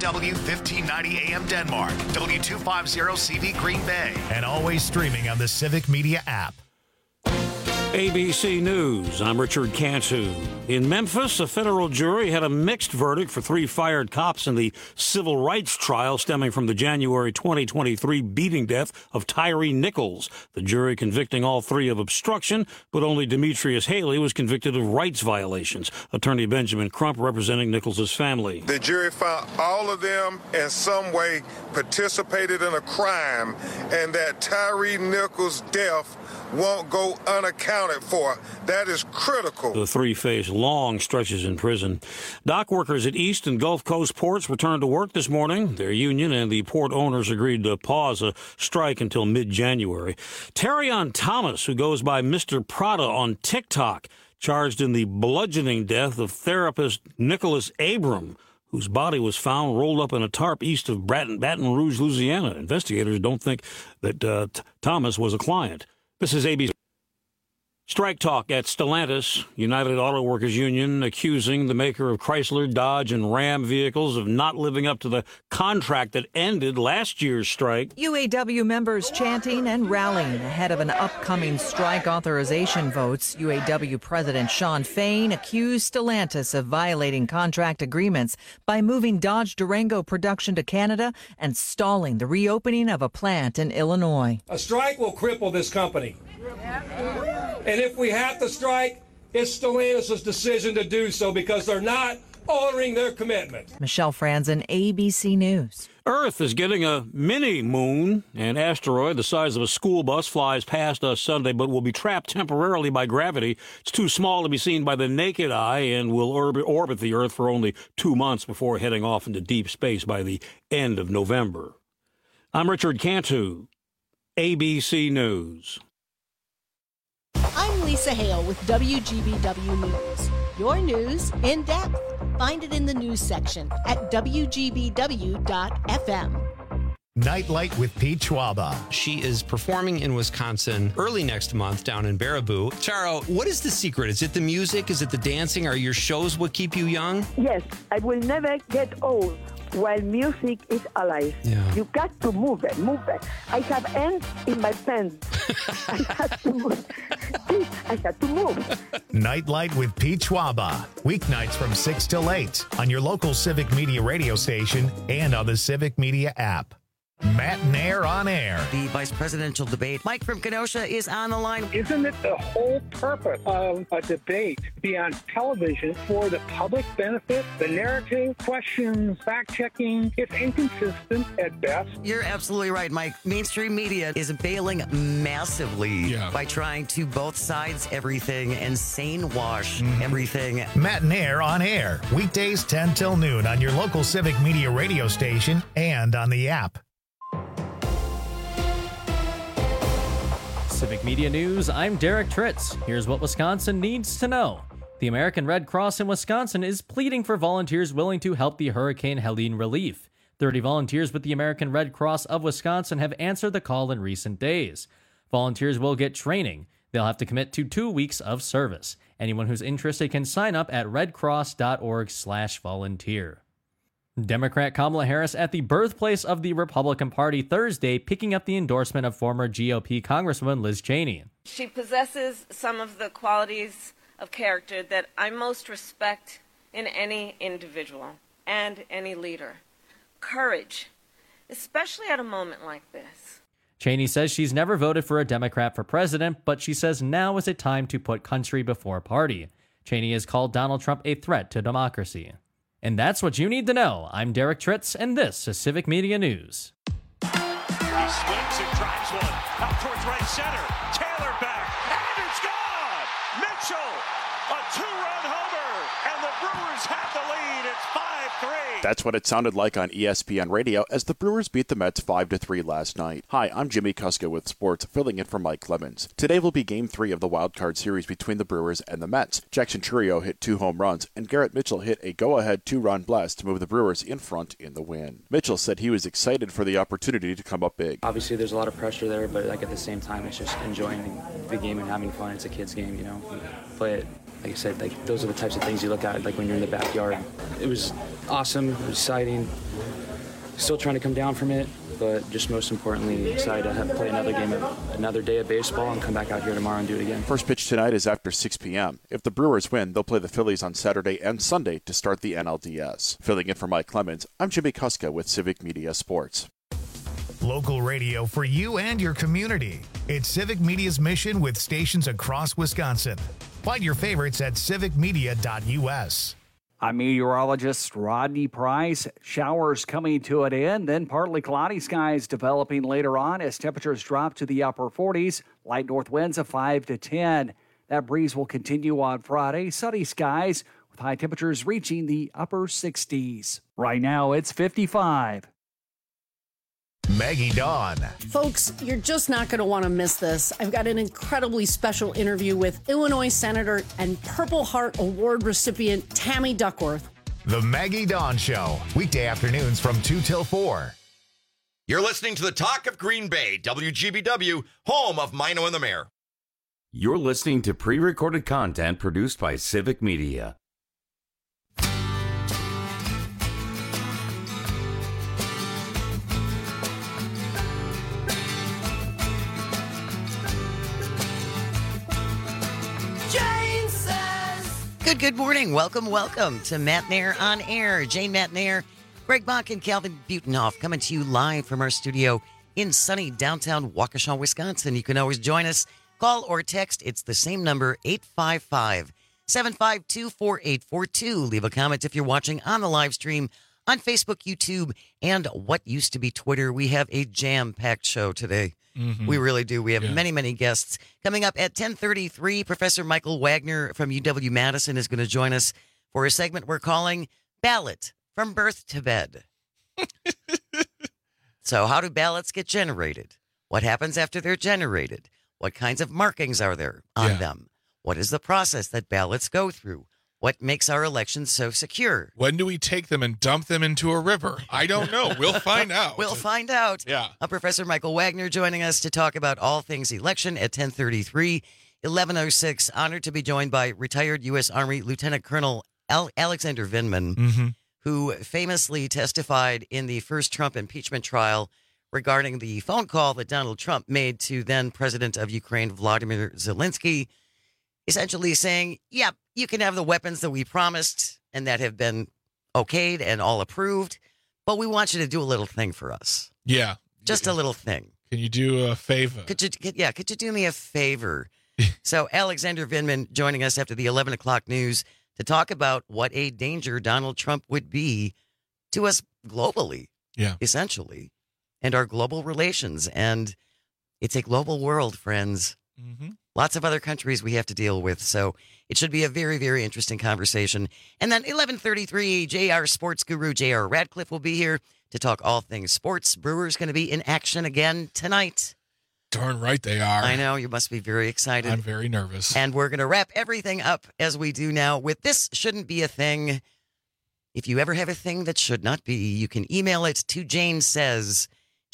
KFW 1590 AM Denmark, W250CV Green Bay, and always streaming on the Civic Media app. ABC News, I'm Richard Cantu. In Memphis, a federal jury had a mixed verdict for 3 fired cops in the civil rights trial stemming from the January 2023 beating death of Tyree Nichols. The jury convicting all 3 of obstruction, but only Demetrius Haley was convicted of rights violations. Attorney Benjamin Crump representing Nichols' family. The jury found all of them in some way participated in a crime, and that Tyree Nichols' death won't go unaccounted for. That is critical. The 3 face long stretches in prison. Dock workers at East and Gulf Coast ports returned to work this morning. Their union and the port owners agreed to pause a strike until mid-January. Terrion Thomas, who goes by Mr. Prada on TikTok, charged in the bludgeoning death of therapist Nicholas Abram, whose body was found rolled up in a tarp east of Baton Rouge, Louisiana. Investigators don't think that Thomas was a client. This is ABC. Strike talk at Stellantis. United Auto Workers Union accusing the maker of Chrysler, Dodge, and Ram vehicles of not living up to the contract that ended last year's strike. UAW members chanting and rallying ahead of an upcoming strike authorization votes. UAW President Shawn Fain accused Stellantis of violating contract agreements by moving Dodge Durango production to Canada and stalling the reopening of a plant in Illinois. A strike will cripple this company. And if we have to strike, it's Stellantis' decision to do so because they're not honoring their commitment. Michelle Franzen, ABC News. Earth is getting a mini moon. An asteroid the size of a school bus flies past us Sunday, but will be trapped temporarily by gravity. It's too small to be seen by the naked eye and will orbit the Earth for only 2 months before heading off into deep space by the end of November. I'm Richard Cantu, ABC News. I'm Lisa Hale with WGBW News. Your news in depth. Find it in the news section at WGBW.FM. Nightlight with Pete Schwaba. She is performing in Wisconsin early next month down in Baraboo. Charo, what is the secret? Is it the music? Is it the dancing? Are your shows what keep you young? Yes, I will never get old while music is alive. Yeah. You got to move it. I have ants in my pants. I had to move. Nightlight with Pete Schwaba. Weeknights from 6 till 8 on your local Civic Media radio station and on the Civic Media app. Matt Nair on air. The vice presidential debate. Mike from Kenosha is on the line. Isn't it the whole purpose of a debate to be on television for the public benefit? The narrative, questions, fact-checking, it's inconsistent at best. You're absolutely right, Mike. Mainstream media is bailing massively by trying to both sides everything and sane wash everything. Matt Nair on air. Weekdays 10 till noon on your local Civic Media radio station and on the app. Civic Media News, I'm Derek Tritz. Here's what Wisconsin needs to know. The American Red Cross in Wisconsin is pleading for volunteers willing to help the Hurricane Helene relief. 30 volunteers with the American Red Cross of Wisconsin have answered the call in recent days. Volunteers will get training. They'll have to commit to 2 weeks of service. Anyone who's interested can sign up at redcross.org/volunteer. Democrat Kamala Harris at the birthplace of the Republican Party Thursday, picking up the endorsement of former GOP Congresswoman Liz Cheney. She possesses some of the qualities of character that I most respect in any individual and any leader. Courage, especially at a moment like this. Cheney says she's never voted for a Democrat for president, but she says now is a time to put country before party. Cheney has called Donald Trump a threat to democracy. And that's what you need to know. I'm Derek Tritz, and this is Civic Media News. He swings and drives one out towards right center. Taylor back, and it's gone! Mitchell, a 2-run homer, and the Brewers have the lead. It's 5-3. That's what it sounded like on ESPN Radio as the Brewers beat the Mets 5-3 last night. Hi, I'm Jimmy Kuska with sports, filling in for Mike Clemens. Today will be Game 3 of the Wild Card Series between the Brewers and the Mets. Jackson Chourio hit 2 home runs, and Garrett Mitchell hit a go-ahead 2-run blast to move the Brewers in front in the win. Mitchell said he was excited for the opportunity to come up big. Obviously, there's a lot of pressure there, but at the same time, it's just enjoying the game and having fun. It's a kid's game, we play it like I said, like those are the types of things you look at like when you're in the backyard. It was awesome, it was exciting. Still trying to come down from it, but just most importantly, excited to play another game, another day of baseball, and come back out here tomorrow and do it again. First pitch tonight is after 6 p.m. If the Brewers win, they'll play the Phillies on Saturday and Sunday to start the NLDS. Filling in for Mike Clemens, I'm Jimmy Kuska with Civic Media Sports. Local radio for you and your community. It's Civic Media's mission with stations across Wisconsin. Find your favorites at civicmedia.us. I'm meteorologist Rodney Price. Showers coming to an end, then partly cloudy skies developing later on as temperatures drop to the upper 40s. Light north winds of 5 to 10. That breeze will continue on Friday. Sunny skies with high temperatures reaching the upper 60s. Right now, it's 55. Maggie Dawn. Folks, you're just not going to want to miss this. I've got an incredibly special interview with Illinois Senator and Purple Heart Award recipient Tammy Duckworth. The Maggie Dawn Show, weekday afternoons from 2 till 4. You're listening to the Talk of Green Bay, WGBW, home of Mino and the Mayor. You're listening to pre-recorded content produced by Civic Media. Good morning. Welcome to Matt Nair on Air. Jane Matt Nair, Greg Bach, and Calvin Butenhoff coming to you live from our studio in sunny downtown Waukesha, Wisconsin. You can always join us. Call or text. It's the same number, 855-752-4842. Leave a comment if you're watching on the live stream on Facebook, YouTube, and what used to be Twitter. We have a jam-packed show today. Mm-hmm. We really do. We have many guests. Coming up at 10:33, Professor Michael Wagner from UW-Madison is going to join us for a segment we're calling Ballot from Birth to Bed. So how do ballots get generated? What happens after they're generated? What kinds of markings are there on them? What is the process that ballots go through? What makes our elections so secure? When do we take them and dump them into a river? I don't know. We'll find out. We'll find out. Yeah. Professor Michael Wagner joining us to talk about all things election at 10:33. 11:06, honored to be joined by retired U.S. Army Lieutenant Colonel Alexander Vindman, who famously testified in the first Trump impeachment trial regarding the phone call that Donald Trump made to then President of Ukraine, Vladimir Zelensky, essentially saying, you can have the weapons that we promised and that have been okayed and all approved, but we want you to do a little thing for us. Yeah. Just a little thing. Can you do a favor? Could you do me a favor? So Alexander Vindman joining us after the 11 o'clock news to talk about what a danger Donald Trump would be to us globally, essentially, and our global relations. And it's a global world, friends. Mm-hmm. Lots of other countries we have to deal with. So it should be a very, very interesting conversation. And then 11:33, JR sports guru J.R. Radcliffe will be here to talk all things sports. Brewers going to be in action again tonight. Darn right they are. I know. You must be very excited. I'm very nervous. And we're going to wrap everything up as we do now with This Shouldn't Be a Thing. If you ever have a thing that should not be, you can email it to Jane Says,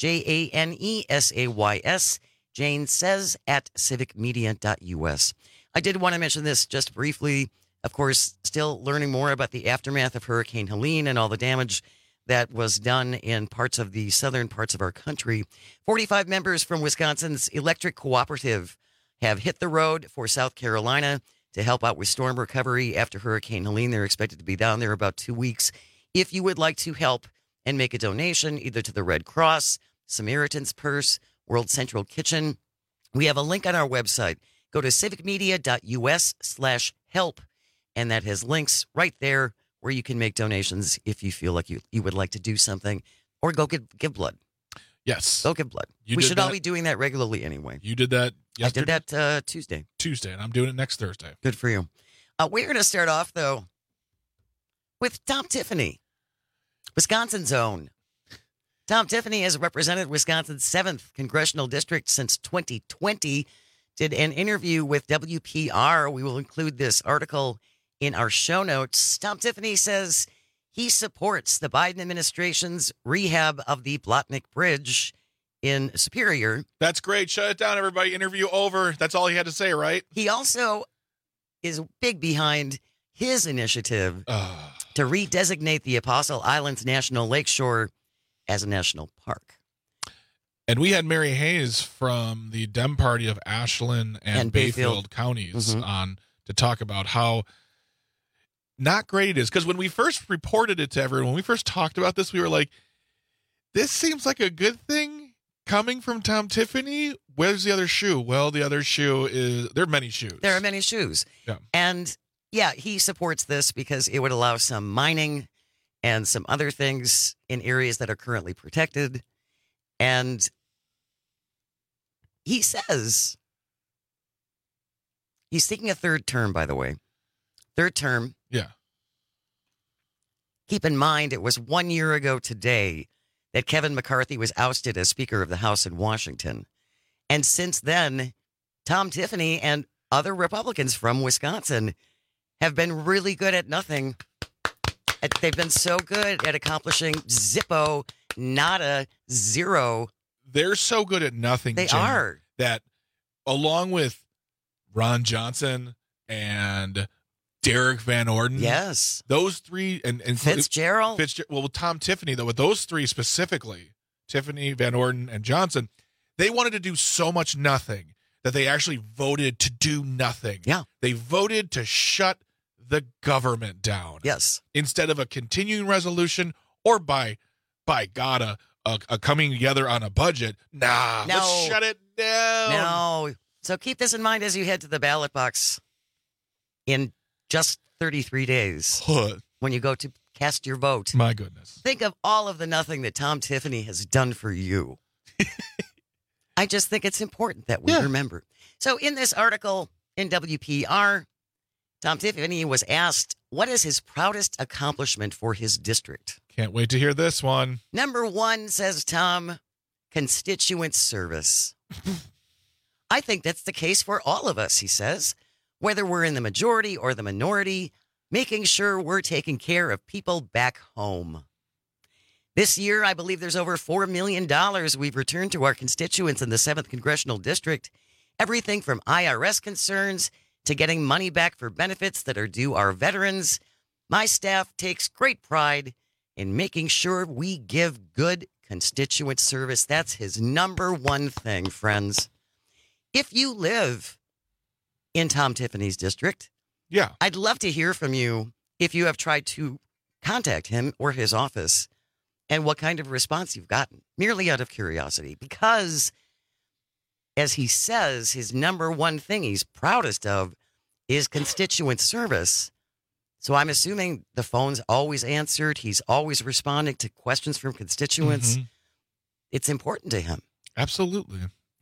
JaneSays, Jane Says at civicmedia.us. I did want to mention this just briefly. Of course, still learning more about the aftermath of Hurricane Helene and all the damage that was done in parts of the southern parts of our country. 45 members from Wisconsin's Electric Cooperative have hit the road for South Carolina to help out with storm recovery after Hurricane Helene. They're expected to be down there about 2 weeks. If you would like to help and make a donation either to the Red Cross, Samaritan's Purse, World Central Kitchen, we have a link on our website. Go to civicmedia.us/help, and that has links right there where you can make donations if you feel like you would like to do something, or go give blood. Yes. Go give blood. We should all be doing that regularly anyway. You did that yesterday? I did that Tuesday. Tuesday, and I'm doing it next Thursday. Good for you. We're going to start off, though, with Tom Tiffany, Wisconsin's own. Tom Tiffany has represented Wisconsin's 7th congressional district since 2020, did an interview with WPR. We will include this article in our show notes. Tom Tiffany says he supports the Biden administration's rehab of the Blotnick Bridge in Superior. That's great. Shut it down, everybody. Interview over. That's all he had to say, right? He also is big behind his initiative to redesignate the Apostle Islands National Lakeshore as a national park. And we had Mary Hayes from the Dem Party of Ashland and Bayfield counties on to talk about how not great it is. Because when we first reported it to everyone, when we first talked about this, we were like, this seems like a good thing coming from Tom Tiffany. Where's the other shoe? Well, the other shoe is, there are many shoes. There are many shoes. Yeah. And yeah, he supports this because it would allow some mining and some other things in areas that are currently protected. And he says he's seeking a third term, by the way. Third term. Yeah. Keep in mind, it was 1 year ago today that Kevin McCarthy was ousted as Speaker of the House in Washington. And since then, Tom Tiffany and other Republicans from Wisconsin have been really good at nothing. They've been so good at accomplishing zippo, nada, zero. They're so good at nothing. They Jen, are. That along with Ron Johnson and Derek Van Orden. Yes. Those three and Fitzgerald. Well, with Tom Tiffany, though, with those three specifically, Tiffany, Van Orden, and Johnson, they wanted to do so much nothing that they actually voted to do nothing. Yeah. They voted to shut the government down. Yes. Instead of a continuing resolution or by God, a coming together on a budget. Nah, No. let's shut it down. No. So keep this in mind as you head to the ballot box in just 33 days when you go to cast your vote. My goodness. Think of all of the nothing that Tom Tiffany has done for you. I just think it's important that we remember. So in this article in WPR, Tom Tiffany was asked, what is his proudest accomplishment for his district? Can't wait to hear this one. Number one, says Tom, constituent service. I think that's the case for all of us, he says, whether we're in the majority or the minority, making sure we're taking care of people back home. This year, I believe there's over $4 million we've returned to our constituents in the 7th Congressional District. Everything from IRS concerns to getting money back for benefits that are due our veterans. My staff takes great pride in making sure we give good constituent service. That's his number one thing, friends. If you live in Tom Tiffany's district, I'd love to hear from you if you have tried to contact him or his office and what kind of response you've gotten, merely out of curiosity. Because, as he says, his number one thing he's proudest of is constituent service. So I'm assuming the phone's always answered. He's always responding to questions from constituents. It's important to him. Absolutely.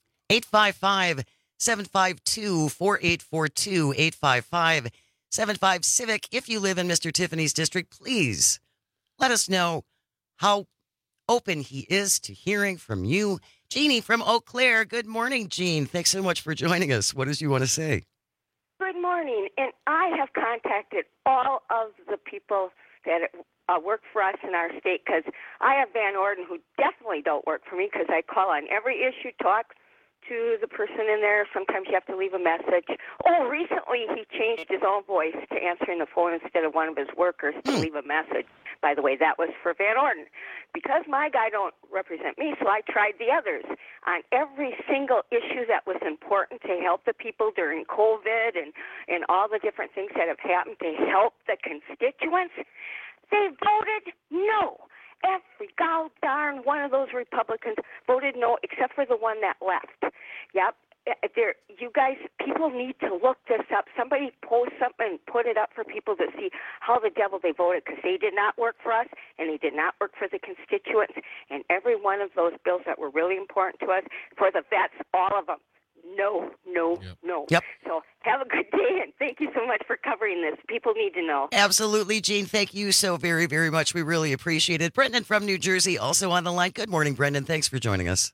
855-752-4842, 855-75-CIVIC. If you live in Mr. Tiffany's district, please let us know how open he is to hearing from you. Jeannie from Eau Claire. Good morning, Jean. Thanks so much for joining us. What did you want to say? Good morning. And I have contacted all of the people that work for us in our state because I have Van Orden who definitely don't work for me because I call on every issue, talk to the person in there. Sometimes you have to leave a message. Oh, recently he changed his own voice to answering the phone instead of one of his workers to leave a message. By the way, that was for Van Orden. Because my guy don't represent me, so I tried the others. On every single issue that was important to help the people during COVID and all the different things that have happened to help the constituents, they voted no. Every god darn one of those Republicans voted no, except for the one that left. Yep. You guys, people need to look this up. Somebody post something and put it up for people to see how the devil they voted, because they did not work for us and they did not work for the constituents. And every one of those bills that were really important to us, for the vets, all of them, no. Yep. So have a good day, and thank you so much for covering this. People need to know. Absolutely, Jean. Thank you so very, very much. We really appreciate it. Brendan from New Jersey, also on the line. Good morning, Brendan. Thanks for joining us.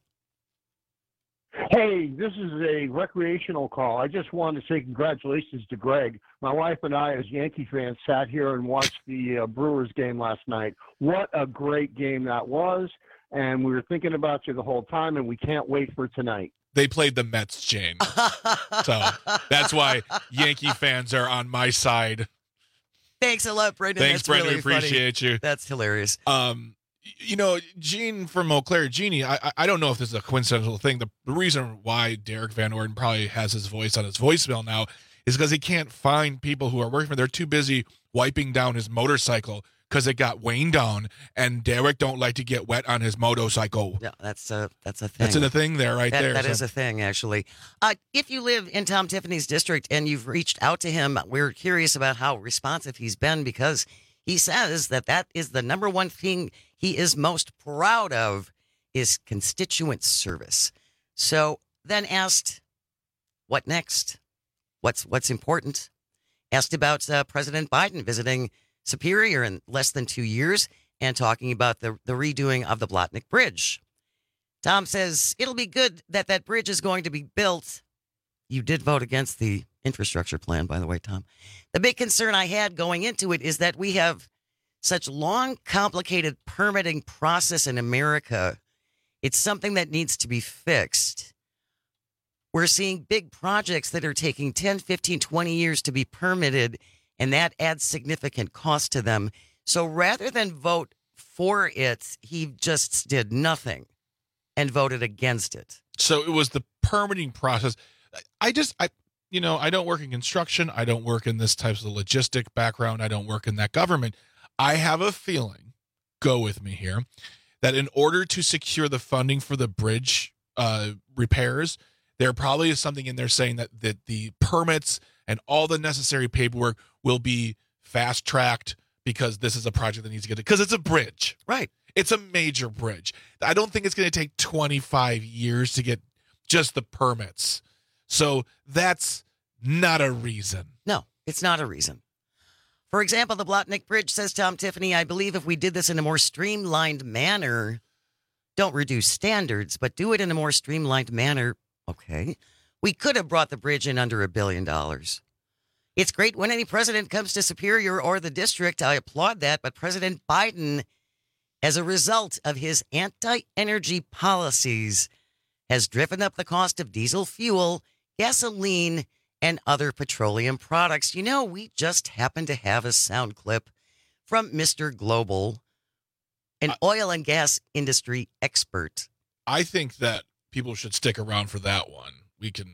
Hey, this is a recreational call. I just wanted to say congratulations to Greg. My wife and I, as Yankee fans, sat here and watched the Brewers game last night. What a great game that was, and we were thinking about you the whole time, and we can't wait for tonight. They played the Mets, Jane. So that's why Yankee fans are on my side. Thanks a lot, Brendan. Thanks, That's Brendan. Really appreciate funny. you. That's hilarious. Gene from Eau Claire, Jeannie, I don't know if this is a coincidental thing. The reason why Derek Van Orden probably has his voice on his voicemail now is because he can't find people who are working for him. They're too busy wiping down his motorcycle because it got weighed down, and Derek don't like to get wet on his motorcycle. Yeah, that's a thing. That's a thing there, there. That is a thing, actually. If you live in Tom Tiffany's district and you've reached out to him, we're curious about how responsive he's been, because he says that is the number one thing he is most proud of is constituent service. So then asked, what next? What's important? Asked about President Biden visiting Superior in less than 2 years and talking about the redoing of the Blatnik Bridge. Tom says it'll be good that bridge is going to be built. You did vote against the infrastructure plan, by the way, Tom. The big concern I had going into it is that we have such long, complicated permitting process in America. It's something that needs to be fixed. We're seeing big projects that are taking 10, 15, 20 years to be permitted, and that adds significant cost to them. So rather than vote for it, he just did nothing and voted against it. So it was the permitting process. I don't work in construction. I don't work in this type of logistic background. I don't work in that government. I have a feeling, go with me here, that in order to secure the funding for the bridge repairs, there probably is something in there saying that the permits and all the necessary paperwork will be fast-tracked because this is a project that needs to get it. Because it's a bridge. Right. It's a major bridge. I don't think it's going to take 25 years to get just the permits. So that's not a reason. No, it's not a reason. For example, the Blatnik Bridge, says Tom Tiffany, I believe if we did this in a more streamlined manner, don't reduce standards, but do it in a more streamlined manner, okay, we could have brought the bridge in under $1 billion. It's great when any president comes to Superior or the district. I applaud that. But President Biden, as a result of his anti-energy policies, has driven up the cost of diesel fuel, gasoline, and other petroleum products. You know, we just happen to have a sound clip from Mr. Global, an oil and gas industry expert. I think that people should stick around for that one. We can.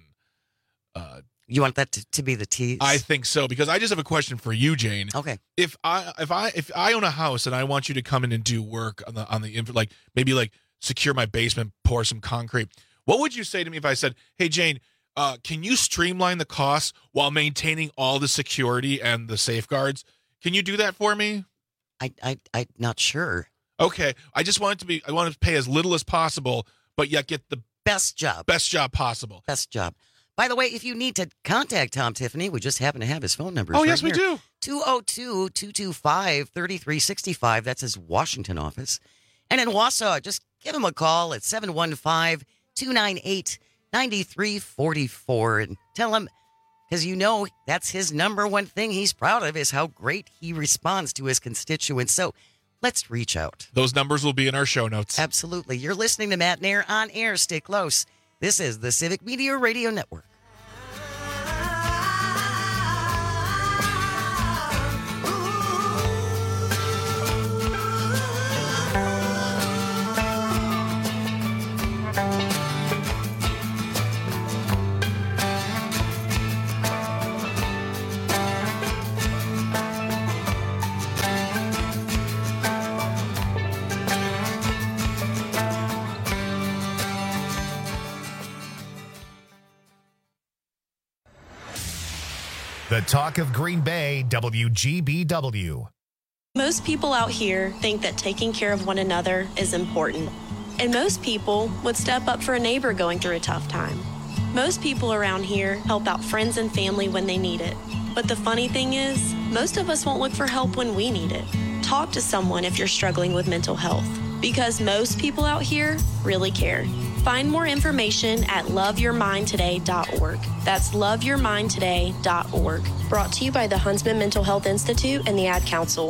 You want that to be the tease? I think so, because I just have a question for you, Jane. Okay. If I own a house and I want you to come in and do work on the like maybe like secure my basement, pour some concrete, what would you say to me if I said, "Hey, Jane, can you streamline the costs while maintaining all the security and the safeguards? Can you do that for me?" I'm not sure. Okay, I want to pay as little as possible, but yet get the best job possible. Best job. By the way, if you need to contact Tom Tiffany, we just happen to have his phone number. Oh, yes, we do. 202-225-3365. That's his Washington office. And in Wausau, just give him a call at 715-298-9344 and tell him, because you know that's his number one thing he's proud of is how great he responds to his constituents. So let's reach out. Those numbers will be in our show notes. Absolutely. You're listening to Matt Nair on air. Stay close. This is the Civic Media Radio Network. The talk of Green Bay, WGBW. Most people out here think that taking care of one another is important. And most people would step up for a neighbor going through a tough time. Most people around here help out friends and family when they need it. But the funny thing is, most of us won't look for help when we need it. Talk to someone if you're struggling with mental health, because most people out here really care. Find more information at loveyourmindtoday.org. That's loveyourmindtoday.org. Brought to you by the Huntsman Mental Health Institute and the Ad Council.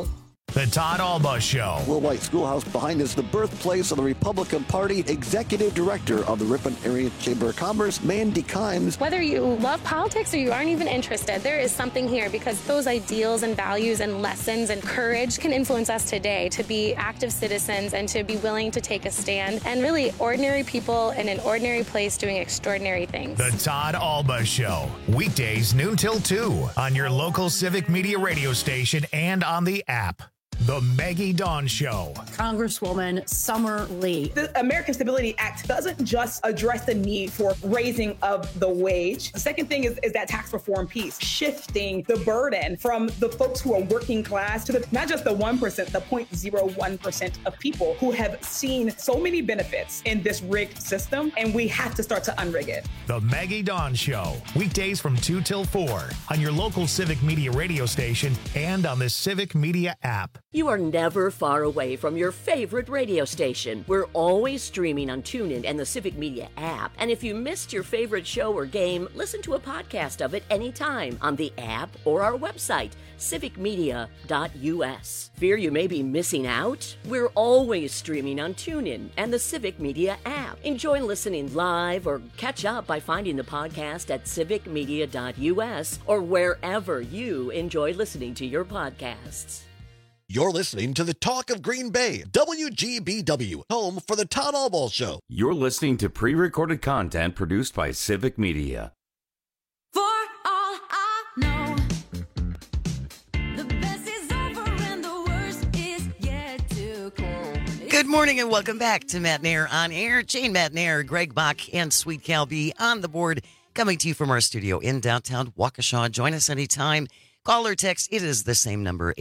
The Todd Alba Show. Will White Schoolhouse behind us, the birthplace of the Republican Party. Executive Director of the Ripon Area Chamber of Commerce, Mandy Kimes. Whether you love politics or you aren't even interested, there is something here because those ideals and values and lessons and courage can influence us today to be active citizens and to be willing to take a stand and really ordinary people in an ordinary place doing extraordinary things. The Todd Alba Show. Weekdays noon till 2 on your local Civic Media radio station and on the app. The Maggie Dawn Show. Congresswoman Summer Lee. The American Stability Act doesn't just address the need for raising of the wage. The second thing is that tax reform piece, shifting the burden from the folks who are working class to not just the 1%, the 0.01% of people who have seen so many benefits in this rigged system, and we have to start to unrig it. The Maggie Dawn Show. Weekdays from 2 till 4 on your local Civic Media radio station and on the Civic Media app. You are never far away from your favorite radio station. We're always streaming on TuneIn and the Civic Media app. And if you missed your favorite show or game, listen to a podcast of it anytime on the app or our website, civicmedia.us. Fear you may be missing out? We're always streaming on TuneIn and the Civic Media app. Enjoy listening live or catch up by finding the podcast at civicmedia.us or wherever you enjoy listening to your podcasts. You're listening to the Talk of Green Bay, WGBW, home for the Todd Alba Show. You're listening to pre-recorded content produced by Civic Media. For all I know, the best is over and the worst is yet to come. Good morning and welcome back to Matt Nair on Air. Jane Matt Nair, Greg Bach, and Sweet Cal B on the board, coming to you from our studio in downtown Waukesha. Join us anytime. Call or text, it is the same number,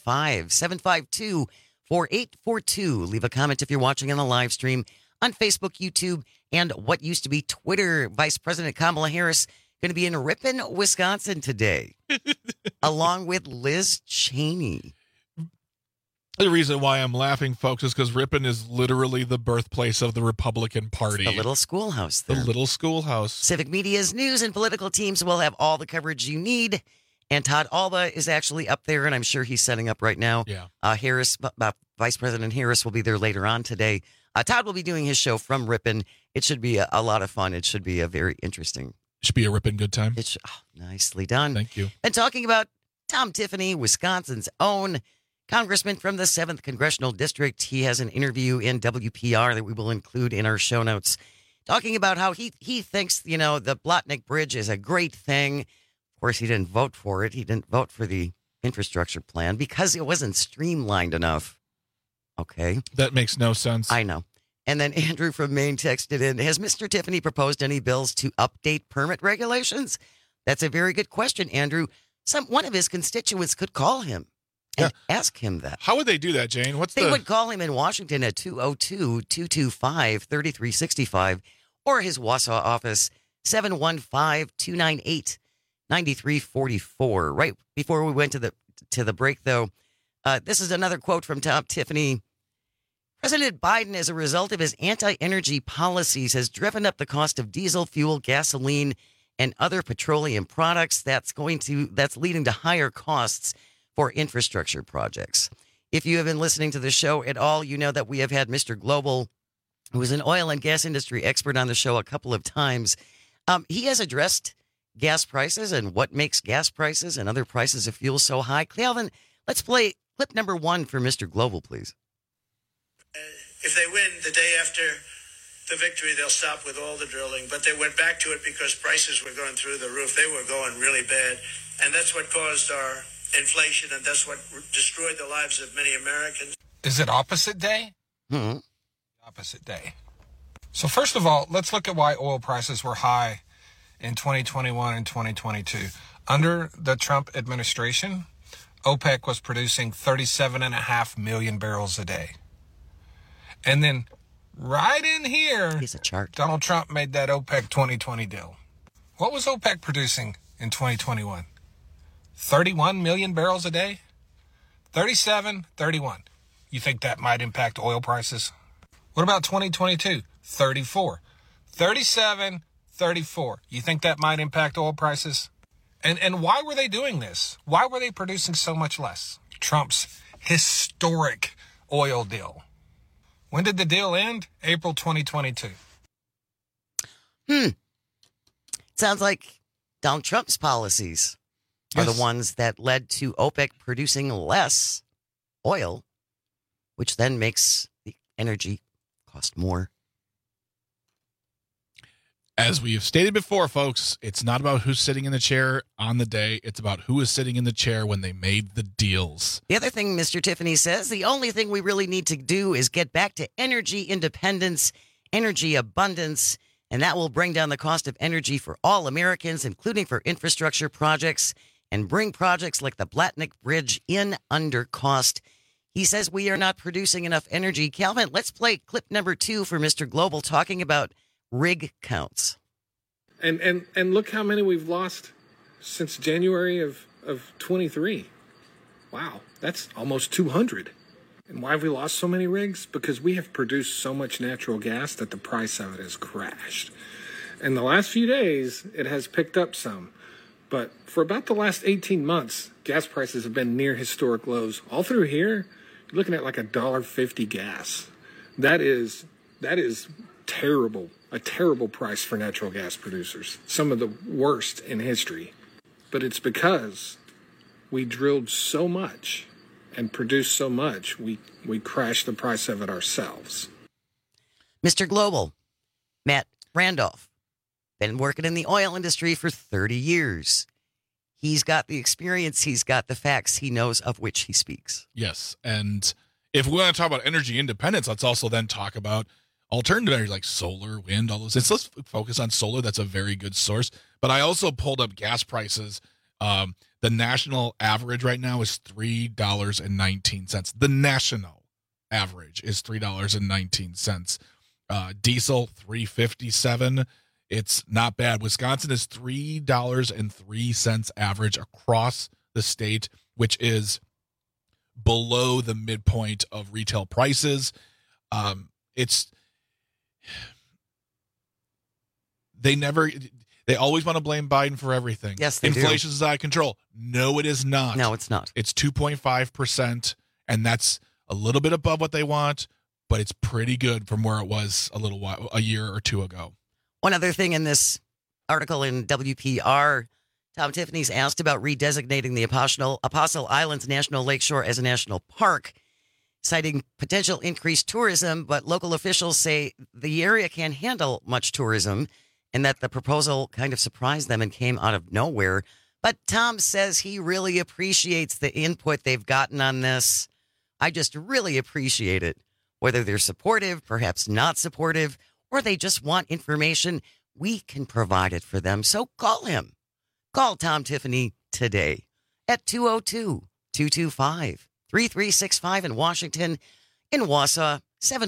855-752-4842. Leave a comment if you're watching on the live stream on Facebook, YouTube, and what used to be Twitter. Vice President Kamala Harris going to be in Ripon, Wisconsin today, along with Liz Cheney. The reason why I'm laughing, folks, is because Ripon is literally the birthplace of the Republican Party. It's the little schoolhouse there. The little schoolhouse. Civic Media's news and political teams will have all the coverage you need. And Todd Alba is actually up there, and I'm sure he's setting up right now. Yeah. Vice President Harris will be there later on today. Todd will be doing his show from Ripon. It should be a lot of fun. It should be a very interesting. Should be a Ripon good time. Nicely done. Thank you. And talking about Tom Tiffany, Wisconsin's own congressman from the 7th Congressional District. He has an interview in WPR that we will include in our show notes, talking about how he thinks, the Blotnick Bridge is a great thing. Of course, he didn't vote for it. He didn't vote for the infrastructure plan because it wasn't streamlined enough. Okay. That makes no sense. I know. And then Andrew from Maine texted in, has Mr. Tiffany proposed any bills to update permit regulations? That's a very good question, Andrew. One of his constituents could call him and ask him that. How would they do that, Jane? They would call him in Washington at 202-225-3365 or his Wausau office, 715-298-9344. Right before we went to the break, though, this is another quote from Tom Tiffany. President Biden, as a result of his anti-energy policies, has driven up the cost of diesel fuel, gasoline, and other petroleum products. That's leading to higher costs for infrastructure projects. If you have been listening to the show at all, you know that we have had Mr. Global, who is an oil and gas industry expert, on the show a couple of times. He has addressed gas prices and what makes gas prices and other prices of fuel so high. Calvin, let's play clip number 1 for Mr. Global, please. If they win the day after the victory, they'll stop with all the drilling. But they went back to it because prices were going through the roof. They were going really bad. And that's what caused our inflation, and that's what destroyed the lives of many Americans. Is it opposite day? Mm-hmm. Opposite day. So first of all, let's look at why oil prices were high in 2021 and 2022. Under the Trump administration, OPEC was producing 37.5 million barrels a day. And then right in here, here's a chart. Donald Trump made that OPEC 2020 deal. What was OPEC producing in 2021? 31 million barrels a day? 37, 31. You think that might impact oil prices? What about 2022? 34. 37, 34. You think that might impact oil prices? And why were they doing this? Why were they producing so much less? Trump's historic oil deal. When did the deal end? April 2022. Sounds like Donald Trump's policies are the ones that led to OPEC producing less oil, which then makes the energy cost more. As we have stated before, folks, it's not about who's sitting in the chair on the day. It's about who is sitting in the chair when they made the deals. The other thing Mr. Tiffany says, the only thing we really need to do is get back to energy independence, energy abundance, and that will bring down the cost of energy for all Americans, including for infrastructure projects, and bring projects like the Blatnick Bridge in under cost. He says we are not producing enough energy. Calvin, let's play clip number 2 for Mr. Global talking about rig counts. And look how many we've lost since January of 23. Wow, that's almost 200. And why have we lost so many rigs? Because we have produced so much natural gas that the price of it has crashed. In the last few days, it has picked up some. But for about the last 18 months, gas prices have been near historic lows. All through here, you're looking at like $1.50 gas. That is terrible. A terrible price for natural gas producers. Some of the worst in history. But it's because we drilled so much and produced so much, we crashed the price of it ourselves. Mr. Global, Matt Randolph, been working in the oil industry for 30 years. He's got the experience. He's got the facts. He knows of which he speaks. Yes. And if we want to talk about energy independence, let's also then talk about alternative energy like solar, wind, all those things. Let's focus on solar. That's a very good source. But I also pulled up gas prices. The national average right now is $3.19. The national average is $3.19. Diesel, $3.57. It's not bad. Wisconsin is $3.03 average across the state, which is below the midpoint of retail prices. They always want to blame Biden for everything. Yes, they Inflation is out of control. No, it is not. No, it's not. It's 2.5%, and that's a little bit above what they want, but it's pretty good from where it was a year or two ago. One other thing in this article in WPR, Tom Tiffany's asked about redesignating the Apostle Islands National Lakeshore as a national park, citing potential increased tourism, but local officials say the area can't handle much tourism and that the proposal kind of surprised them and came out of nowhere. But Tom says he really appreciates the input they've gotten on this. I just really appreciate it. Whether they're supportive, perhaps not supportive, or they just want information, we can provide it for them. So call him. Call Tom Tiffany today at 202-225-3365 in Washington, in Wausau,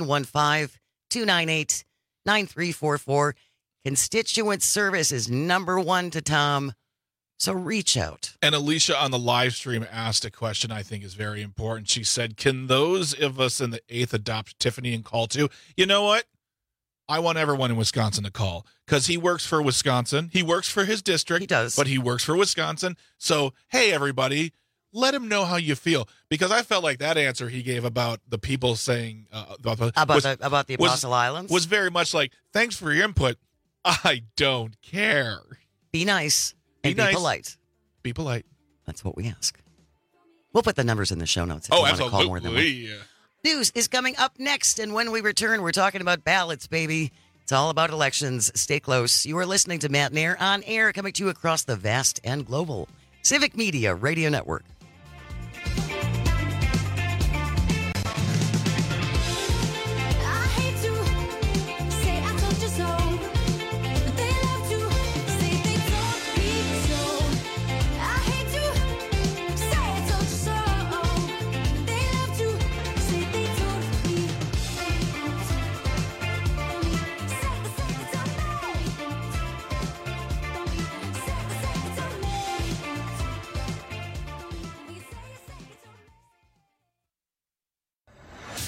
715-298-9344. Constituent service is number one to Tom, so reach out. And Alicia on the live stream asked a question I think is very important. She said, can those of us in the 8th adopt Tiffany and call too? You know what? I want everyone in Wisconsin to call because he works for Wisconsin. He works for his district. He does. But he works for Wisconsin. So, hey, everybody, let him know how you feel. Because I felt like that answer he gave about the people saying about the Apostle Islands was very much like, thanks for your input. I don't care. Be nice and be polite. Be polite. That's what we ask. We'll put the numbers in the show notes if you want to call more than one. News is coming up next, and when we return, we're talking about ballots, baby. It's all about elections. Stay close. You are listening to Matt Nair on air, coming to you across the vast and global Civic Media Radio Network.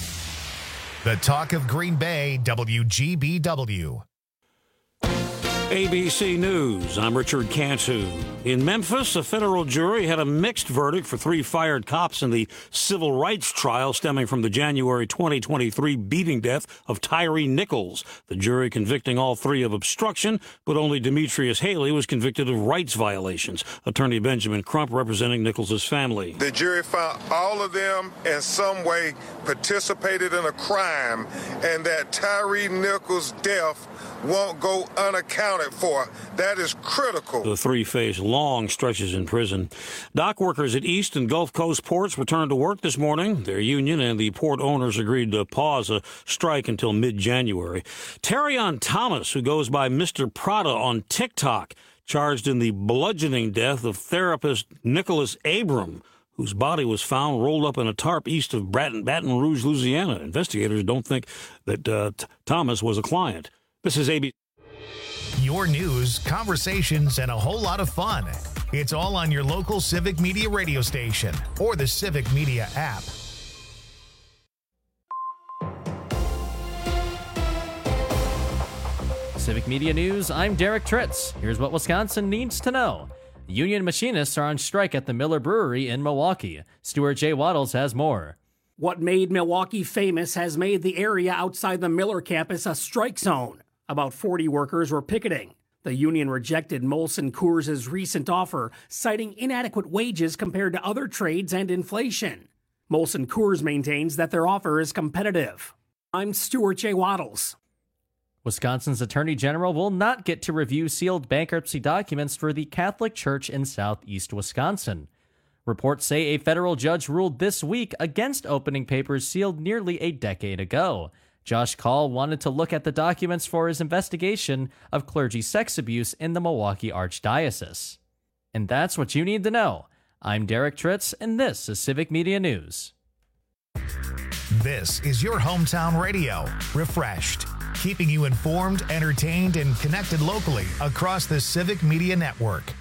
The Talk of Green Bay, WGBW. ABC News, I'm Richard Cantu. In Memphis, a federal jury had a mixed verdict for 3 fired cops in the civil rights trial stemming from the January 2023 beating death of Tyree Nichols. The jury convicting all 3 of obstruction, but only Demetrius Haley was convicted of rights violations. Attorney Benjamin Crump representing Nichols' family. The jury found all of them in some way participated in a crime, and that Tyree Nichols' death won't go unaccounted for. That is critical. The 3 face long stretches in prison. Dock workers at East and Gulf Coast ports returned to work this morning. Their union and the port owners agreed to pause a strike until mid-January. Terrion Thomas, who goes by Mr. Prada on TikTok, charged in the bludgeoning death of therapist Nicholas Abram, whose body was found rolled up in a tarp east of Baton Rouge, Louisiana. Investigators don't think that Thomas was a client. This is ABC. Your news, conversations, and a whole lot of fun. It's all on your local Civic Media radio station or the Civic Media app. Civic Media News, I'm Derek Tritz. Here's what Wisconsin needs to know. Union machinists are on strike at the Miller Brewery in Milwaukee. Stuart J. Waddles has more. What made Milwaukee famous has made the area outside the Miller campus a strike zone. About 40 workers were picketing. The union rejected Molson Coors' recent offer, citing inadequate wages compared to other trades and inflation. Molson Coors maintains that their offer is competitive. I'm Stuart J. Waddles. Wisconsin's Attorney General will not get to review sealed bankruptcy documents for the Catholic Church in southeast Wisconsin. Reports say a federal judge ruled this week against opening papers sealed nearly a decade ago. Josh Call wanted to look at the documents for his investigation of clergy sex abuse in the Milwaukee Archdiocese. And that's what you need to know. I'm Derek Tritz, and this is Civic Media News. This is your hometown radio, refreshed, keeping you informed, entertained, and connected locally across the Civic Media Network.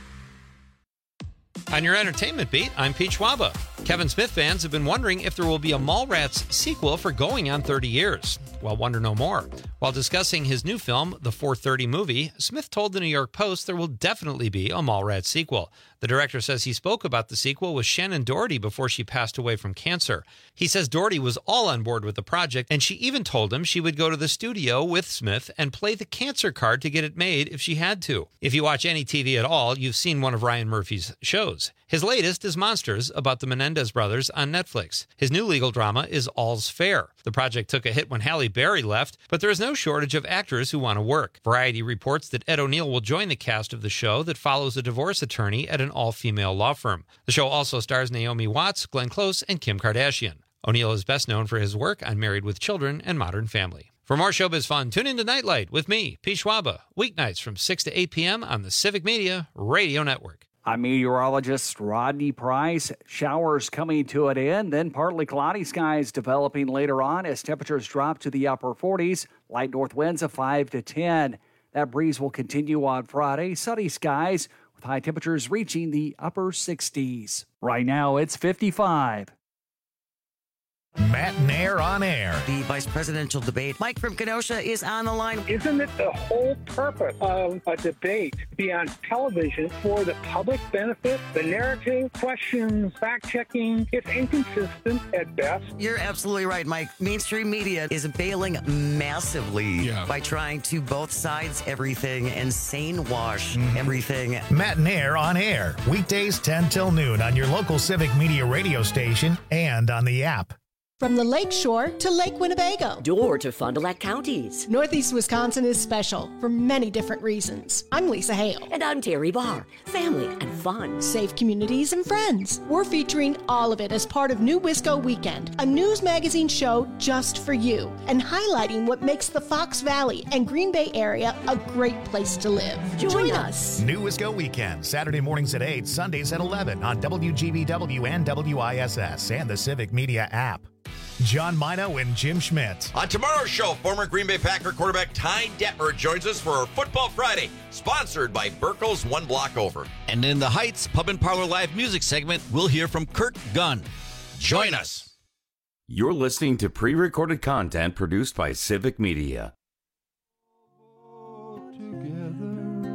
On your entertainment beat, I'm Pete Schwaba. Kevin Smith fans have been wondering if there will be a Mallrats sequel for going on 30 years. Well, wonder no more. While discussing his new film, The 4:30 Movie, Smith told the New York Post there will definitely be a Mallrats sequel. The director says he spoke about the sequel with Shannon Doherty before she passed away from cancer. He says Doherty was all on board with the project, and she even told him she would go to the studio with Smith and play the cancer card to get it made if she had to. If you watch any TV at all, you've seen one of Ryan Murphy's shows. His latest is Monsters, about the Menendez brothers on Netflix. His new legal drama is All's Fair. The project took a hit when Halle Berry left, but there is no shortage of actors who want to work. Variety reports that Ed O'Neill will join the cast of the show that follows a divorce attorney at an all-female law firm. The show also stars Naomi Watts, Glenn Close, and Kim Kardashian. O'Neill is best known for his work on Married with Children and Modern Family. For more showbiz fun, tune in to Nightlight with me, Pete Schwaba, weeknights from 6 to 8 p.m. on the Civic Media Radio Network. I'm meteorologist Rodney Price. Showers coming to an end, then partly cloudy skies developing later on as temperatures drop to the upper 40s. Light north winds of 5 to 10. That breeze will continue on Friday. Sunny skies with high temperatures reaching the upper 60s. Right now, it's 55. Matt Nair on air. The vice presidential debate. Mike from Kenosha is on the line. Isn't it the whole purpose of a debate to be on television for the public benefit? The narrative, questions, fact-checking, it's inconsistent at best. You're absolutely right, Mike. Mainstream media is bailing massively by trying to both sides everything and sane wash everything. Matt Nair on air. Weekdays 10 till noon on your local Civic Media radio station and on the app. From the Lake Shore to Lake Winnebago. Door to Fond du Lac counties. Northeast Wisconsin is special for many different reasons. I'm Lisa Hale. And I'm Terry Barr. Family and fun. Safe communities and friends. We're featuring all of it as part of New Wisco Weekend, a news magazine show just for you, and highlighting what makes the Fox Valley and Green Bay area a great place to live. Join us. New Wisco Weekend, Saturday mornings at 8, Sundays at 11 on WGBW and WISS and the Civic Media app. John Mino and Jim Schmidt. On tomorrow's show, former Green Bay Packer quarterback Ty Detmer joins us for Football Friday, sponsored by Burkle's One Block Over. And in the Heights Pub and Parlor Live music segment, we'll hear from Kurt Gunn. Join us. You're listening to pre-recorded content produced by Civic Media. Together.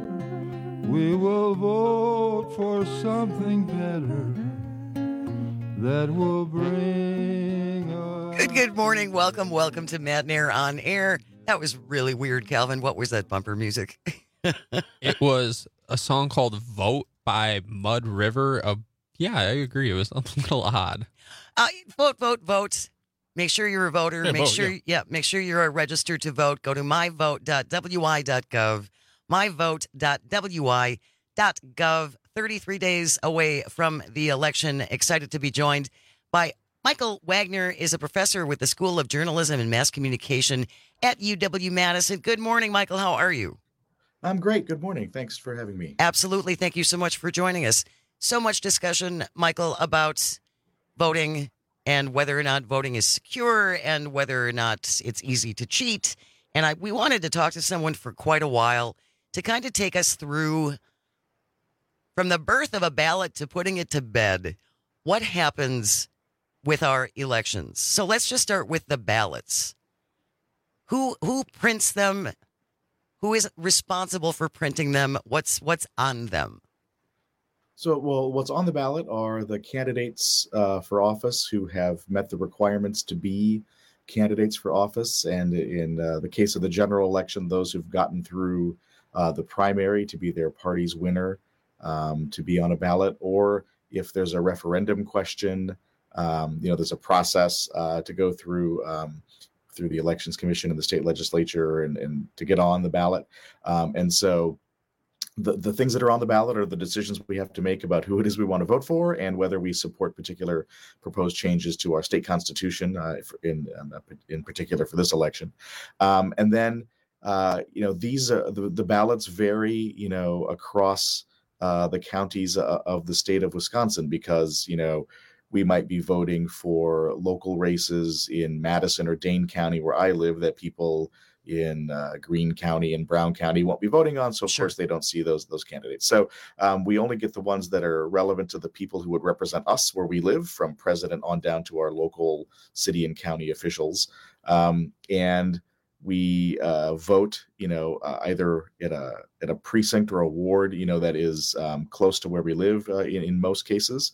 We will vote for something better that will bring us. Good morning. Welcome to Matt and Air on Air. That was really weird, Calvin. What was that bumper music? It was a song called Vote by Mud River. Yeah, I agree. It was a little odd. Vote. Make sure you're a voter. Yeah, make vote, sure make sure you're registered to vote. Go to myvote.wi.gov. myvote.wi.gov. 33 days away from the election. Excited to be joined by Michael Wagner, is a professor with the School of Journalism and Mass Communication at UW-Madison. Good morning, Michael. How are you? I'm great. Good morning. Thanks for having me. Absolutely. Thank you so much for joining us. So much discussion, Michael, about voting and whether or not voting is secure and whether or not it's easy to cheat. And we wanted to talk to someone for quite a while to kind of take us through from the birth of a ballot to putting it to bed, what happens with our elections. So let's just start with the ballots. Who prints them? Who is responsible for printing them? What's on them? So, what's on the ballot are the candidates for office who have met the requirements to be candidates for office. And in the case of the general election, those who've gotten through the primary to be their party's winner to be on a ballot. Or if there's a referendum question, there's a process to go through the Elections Commission and the state legislature and to get on the ballot. And so the things that are on the ballot are the decisions we have to make about who it is we want to vote for and whether we support particular proposed changes to our state constitution, in particular for this election. And then, these the ballots vary, across the counties of the state of Wisconsin because, we might be voting for local races in Madison or Dane County, where I live, that people in Greene County and Brown County won't be voting on. So, of course, they don't see those candidates. So we only get the ones that are relevant to the people who would represent us where we live, from president on down to our local city and county officials. And we vote, either at a precinct or a ward, that is close to where we live in most cases.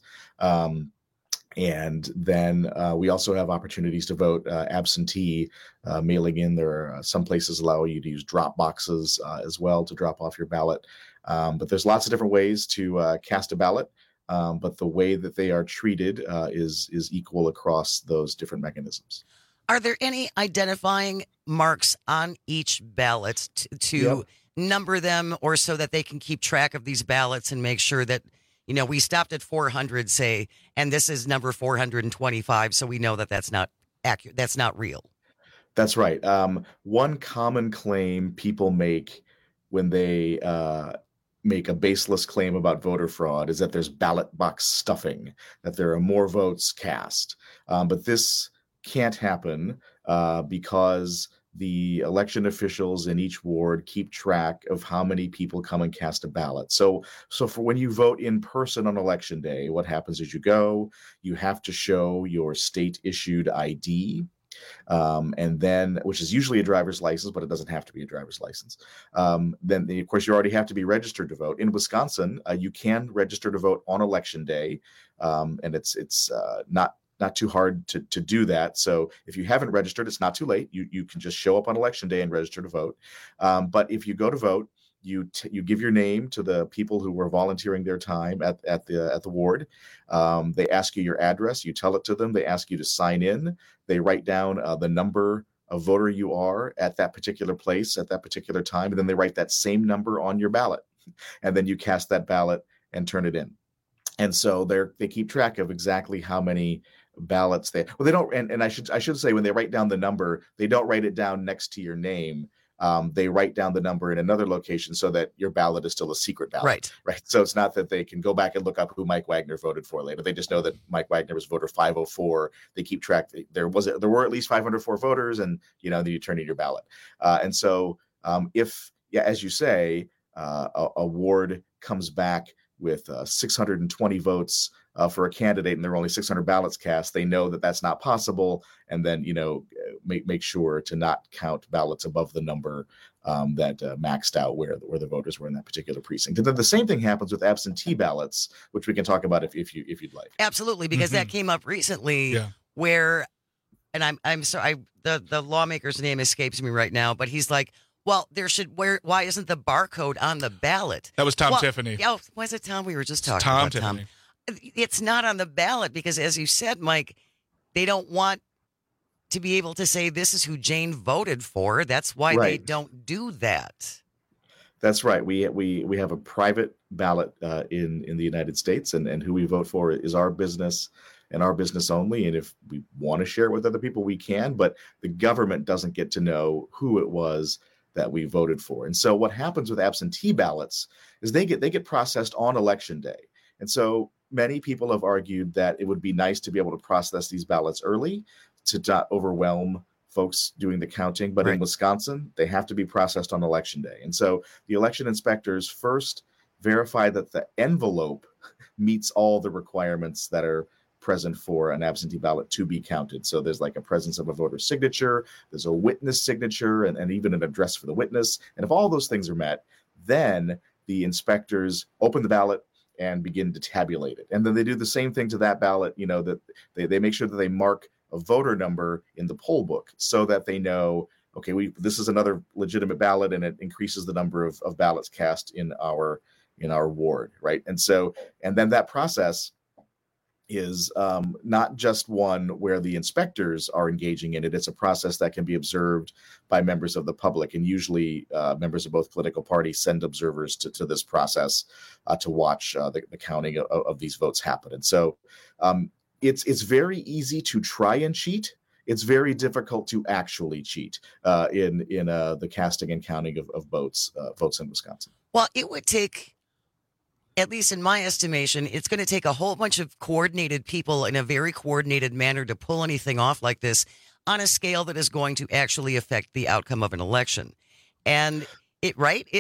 And then we also have opportunities to vote absentee, mailing in. There are some places allow you to use drop boxes as well to drop off your ballot. But there's lots of different ways to cast a ballot. But the way that they are treated is equal across those different mechanisms. Are there any identifying marks on each ballot to number them, or so that they can keep track of these ballots and make sure that, we stopped at 400, say, and this is number 425, so we know that that's not accurate. That's not real. That's right. One common claim people make when they make a baseless claim about voter fraud is that there's ballot box stuffing, that there are more votes cast. But this can't happen because the election officials in each ward keep track of how many people come and cast a ballot. So for when you vote in person on election day, what happens is you have to show your state issued ID. And then, which is usually a driver's license, but it doesn't have to be a driver's license. Then, of course, you already have to be registered to vote. In Wisconsin, you can register to vote on election day, and it's not too hard to do that. So if you haven't registered, it's not too late. You can just show up on election day and register to vote. But if you go to vote, you give your name to the people who were volunteering their time at the ward. They ask you your address. You tell it to them. They ask you to sign in. They write down the number of voter you are at that particular place at that particular time, and then they write that same number on your ballot, and then you cast that ballot and turn it in. And so they keep track of exactly how many ballots they don't. And I should say, when they write down the number, they don't write it down next to your name. They write down the number in another location so that your ballot is still a secret ballot. Right. So it's not that they can go back and look up who Mike Wagner voted for later. They just know that Mike Wagner was voter 504. They keep track. There were at least 504 voters, and then you turn in your ballot. And so if, as you say, a ward comes back 620 votes for a candidate and there are only 600 ballots cast, they know that that's not possible, and then make sure to not count ballots above the number that maxed out where the voters were in that particular precinct. And then the same thing happens with absentee ballots, which we can talk about if you'd like. Absolutely, because that came up recently where, and I'm sorry, the lawmaker's name escapes me right now, but he's like, well, why isn't the barcode on the ballot? That was Tom Tiffany. Oh, was it Tom? We were just talking Tom about Tiffany. Tom. It's not on the ballot because, as you said, Mike, they don't want to be able to say this is who Jane voted for. That's why they don't do that. That's right. We have a private ballot in the United States, and who we vote for is our business and our business only. And if we want to share it with other people, we can. But the government doesn't get to know who it was that we voted for. And so what happens with absentee ballots is they get processed on election day. And so many people have argued that it would be nice to be able to process these ballots early to not overwhelm folks doing the counting. But in Wisconsin, they have to be processed on election day. And so the election inspectors first verify that the envelope meets all the requirements that are present for an absentee ballot to be counted. So there's like a presence of a voter's signature, there's a witness signature, and even an address for the witness. And if all those things are met, then the inspectors open the ballot and begin to tabulate it. And then they do the same thing to that ballot, that they make sure that they mark a voter number in the poll book so that they know, okay, this is another legitimate ballot, and it increases the number of ballots cast in our ward, right? And then that process is not just one where the inspectors are engaging in it. It's a process that can be observed by members of the public, and usually members of both political parties send observers to this process to watch the counting of these votes happen. And so it's very easy to try and cheat. It's very difficult to actually cheat in the casting and counting of votes in Wisconsin. Well, it would take, at least in my estimation, it's going to take a whole bunch of coordinated people in a very coordinated manner to pull anything off like this on a scale that is going to actually affect the outcome of an election. And it's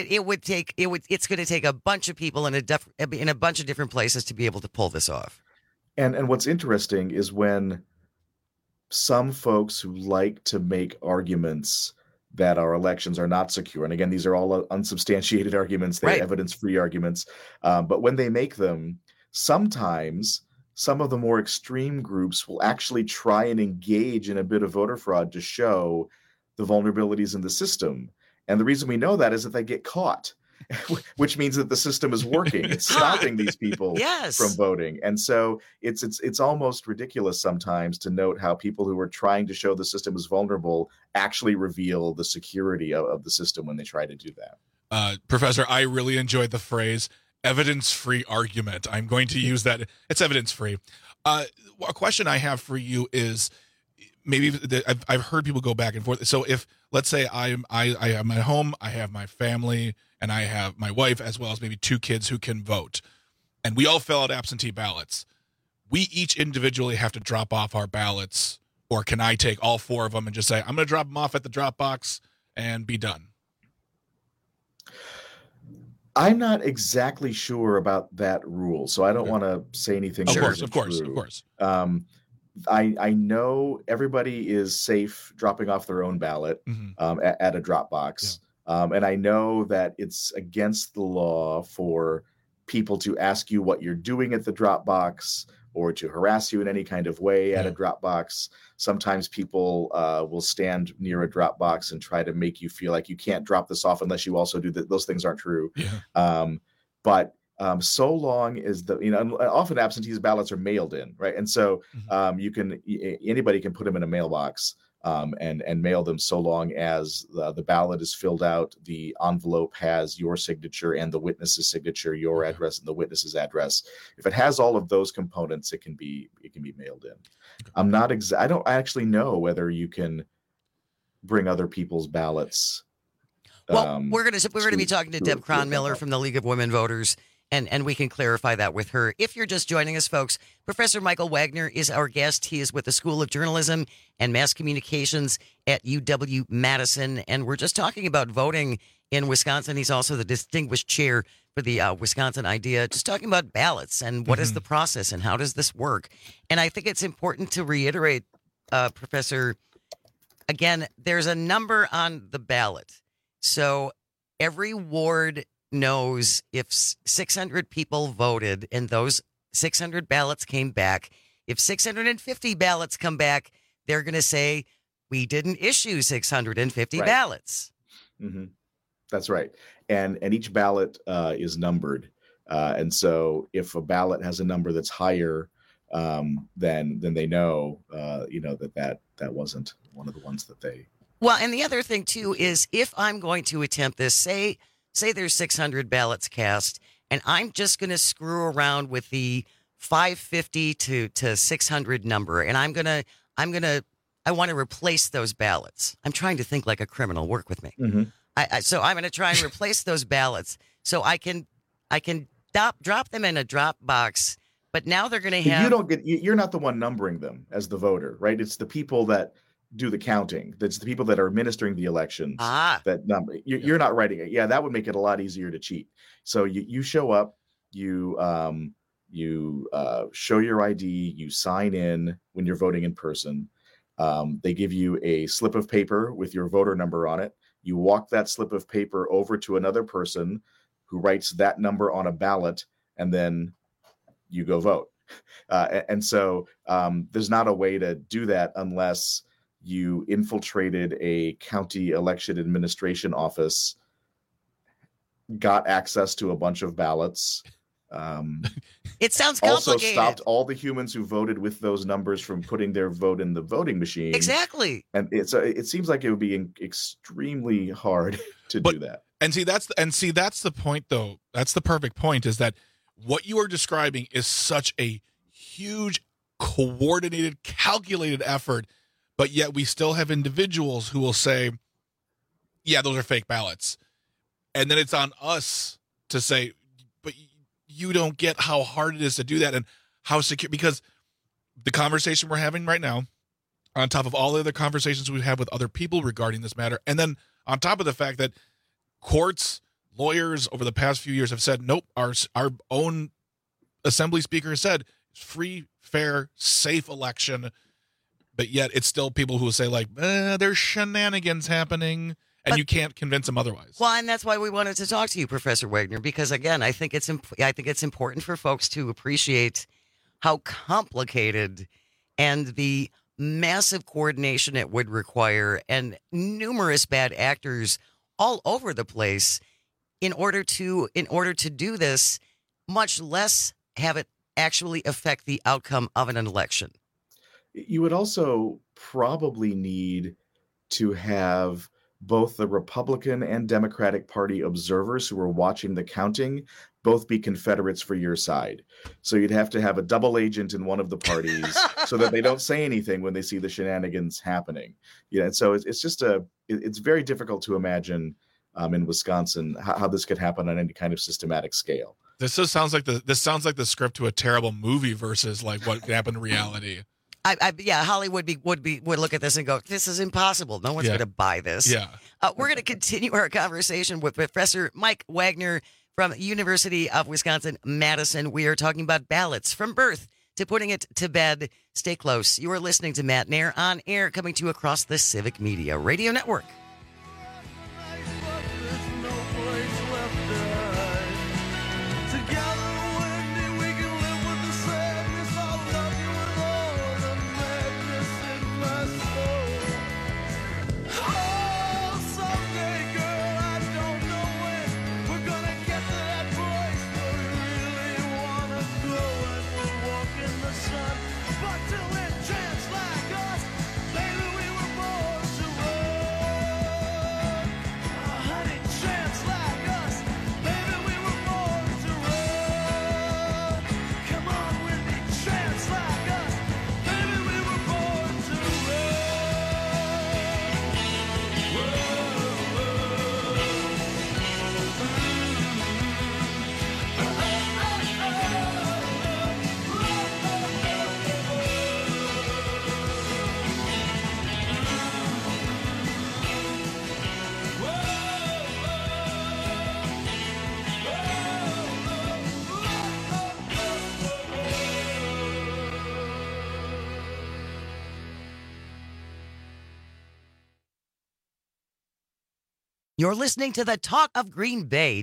going to take a bunch of people in a bunch of different places to be able to pull this off. And what's interesting is when some folks who like to make arguments that our elections are not secure. And again, these are all unsubstantiated arguments. They're evidence-free arguments. But when they make them, sometimes some of the more extreme groups will actually try and engage in a bit of voter fraud to show the vulnerabilities in the system. And the reason we know that is that they get caught, which means that the system is working. It's stopping these people from voting. And so it's almost ridiculous sometimes to note how people who are trying to show the system is vulnerable actually reveal the security of the system when they try to do that. Professor, I really enjoyed the phrase evidence-free argument. I'm going to use that. It's evidence-free. A question I have for you is, maybe I've heard people go back and forth. So if, let's say I am at home, I have my family, and I have my wife as well as maybe 2 kids who can vote, and we all fill out absentee ballots. We each individually have to drop off our ballots, or can I take all 4 of them and just say, I'm going to drop them off at the drop box and be done? I'm not exactly sure about that rule, so I don't want to say anything. Of course. I know everybody is safe dropping off their own ballot at a drop box. And I know that it's against the law for people to ask you what you're doing at the drop box or to harass you in any kind of way at a drop box. Sometimes people will stand near a drop box and try to make you feel like you can't drop this off unless you also do that. Those things aren't true. But so long as often absentee ballots are mailed in, right? And so anybody can put them in a mailbox and mail them so long as the ballot is filled out, the envelope has your signature and the witness's signature, your address and the witness's address. If it has all of those components, it can be mailed in. I don't actually know whether you can bring other people's ballots. Well, we're going to be talking to Deb Cronmiller from the League of Women Voters. And we can clarify that with her. If you're just joining us, folks, Professor Michael Wagner is our guest. He is with the School of Journalism and Mass Communications at UW-Madison. And we're just talking about voting in Wisconsin. He's also the distinguished chair for the Wisconsin Idea, just talking about ballots and what is the process and how does this work. And I think it's important to reiterate, Professor, again, there's a number on the ballot. So every ward knows if 600 people voted and those 600 ballots came back. If 650 ballots come back, they're going to say, we didn't issue 650 ballots. Mm-hmm. That's right. And each ballot is numbered. And so if a ballot has a number that's higher, then they know, that wasn't one of the ones that they. Well, and the other thing, too, is if I'm going to attempt this, say there's 600 ballots cast, and I'm just going to screw around with the 550 to 600 number, and I want to replace those ballots. I'm trying to think like a criminal. Work with me. Mm-hmm. So I'm going to try and replace those ballots so I can drop them in a drop box. But now they're going to have. You're not the one numbering them as the voter, right? It's the people that do the counting. That's the people that are administering the elections. That number. You're not writing it. Yeah, that would make it a lot easier to cheat. So you show up, you show your ID, you sign in when you're voting in person. They give you a slip of paper with your voter number on it. You walk that slip of paper over to another person who writes that number on a ballot, and then you go vote. And so there's not a way to do that unless you infiltrated a county election administration office, got access to a bunch of ballots. It sounds also complicated. Stopped all the humans who voted with those numbers from putting their vote in the voting machine. Exactly. And it seems like it would be extremely hard to do that. And see that's the point, though. That's the perfect point, is that what you are describing is such a huge, coordinated, calculated effort, but yet we still have individuals who will say, yeah, those are fake ballots. And then it's on us to say, but you don't get how hard it is to do that and how secure, because the conversation we're having right now, on top of all the other conversations we've had with other people regarding this matter, and then on top of the fact that courts, lawyers over the past few years have said, nope, our own assembly speaker has said free, fair, safe election, but yet it's still people who will say like, there's shenanigans happening. And you can't convince them otherwise. Well, and that's why we wanted to talk to you, Professor Wagner, because again, I think it's important for folks to appreciate how complicated and the massive coordination it would require, and numerous bad actors all over the place in order to do this, much less have it actually affect the outcome of an election. You would also probably need to have both the Republican and Democratic Party observers who are watching the counting both be Confederates for your side. So you'd have to have a double agent in one of the parties so that they don't say anything when they see the shenanigans happening. Yeah, and so it's very difficult to imagine in Wisconsin how this could happen on any kind of systematic scale. This sounds like the script to a terrible movie versus like what could happen in reality. Hollywood would look at this and go, this is impossible. No one's going to buy this. Yeah. We're going to continue our conversation with Professor Mike Wagner from University of Wisconsin-Madison. We are talking about ballots from birth to putting it to bed. Stay close. You are listening to Matt Nair on air, coming to you across the Civic Media Radio Network. You're listening to the Talk of Green Bay,